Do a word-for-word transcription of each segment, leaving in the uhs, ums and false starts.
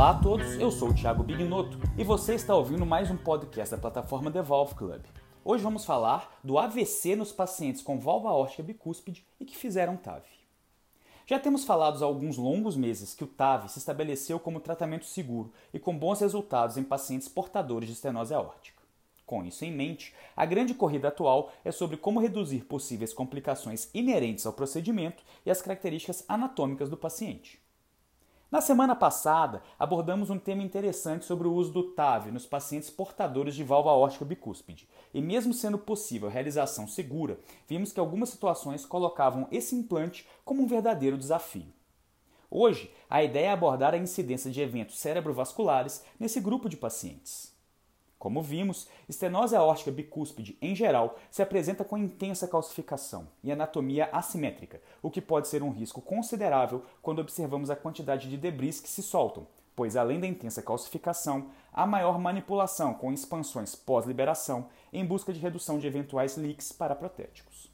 Olá a todos, eu sou o Thiago Bignotto e você está ouvindo mais um podcast da plataforma The Valve Club. Hoje vamos falar do A V C nos pacientes com válvula aórtica bicúspide e que fizeram T A V. Já temos falado há alguns longos meses que o T A V se estabeleceu como tratamento seguro e com bons resultados em pacientes portadores de estenose aórtica. Com isso em mente, a grande corrida atual é sobre como reduzir possíveis complicações inerentes ao procedimento e as características anatômicas do paciente. Na semana passada, abordamos um tema interessante sobre o uso do T A V nos pacientes portadores de válvula aórtica bicúspide, e mesmo sendo possível a realização segura, vimos que algumas situações colocavam esse implante como um verdadeiro desafio. Hoje, a ideia é abordar a incidência de eventos cerebrovasculares nesse grupo de pacientes. Como vimos, estenose aórtica bicúspide, em geral, se apresenta com intensa calcificação e anatomia assimétrica, o que pode ser um risco considerável quando observamos a quantidade de debris que se soltam, pois além da intensa calcificação, há maior manipulação com expansões pós-liberação em busca de redução de eventuais leaks paraprotéticos.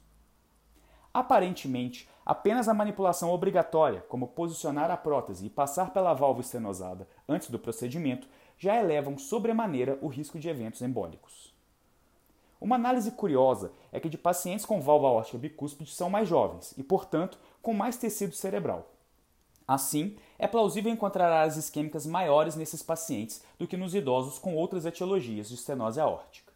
Aparentemente, apenas a manipulação obrigatória, como posicionar a prótese e passar pela válvula estenosada antes do procedimento, já elevam sobremaneira o risco de eventos embólicos. Uma análise curiosa é que de pacientes com válvula aórtica bicúspide são mais jovens e, portanto, com mais tecido cerebral. Assim, é plausível encontrar áreas isquêmicas maiores nesses pacientes do que nos idosos com outras etiologias de estenose aórtica.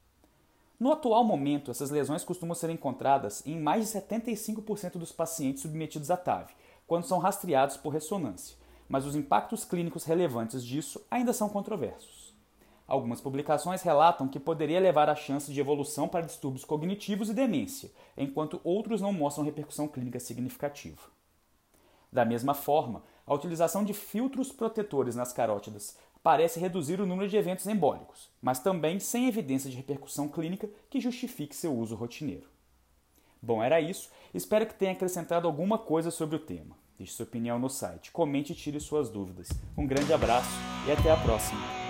No atual momento, essas lesões costumam ser encontradas em mais de setenta e cinco por cento dos pacientes submetidos a T A V, quando são rastreados por ressonância, mas os impactos clínicos relevantes disso ainda são controversos. Algumas publicações relatam que poderia levar a chance de evolução para distúrbios cognitivos e demência, enquanto outros não mostram repercussão clínica significativa. Da mesma forma, a utilização de filtros protetores nas carótidas parece reduzir o número de eventos embólicos, mas também sem evidência de repercussão clínica que justifique seu uso rotineiro. Bom, era isso. Espero que tenha acrescentado alguma coisa sobre o tema. Deixe sua opinião no site, comente e tire suas dúvidas. Um grande abraço e até a próxima!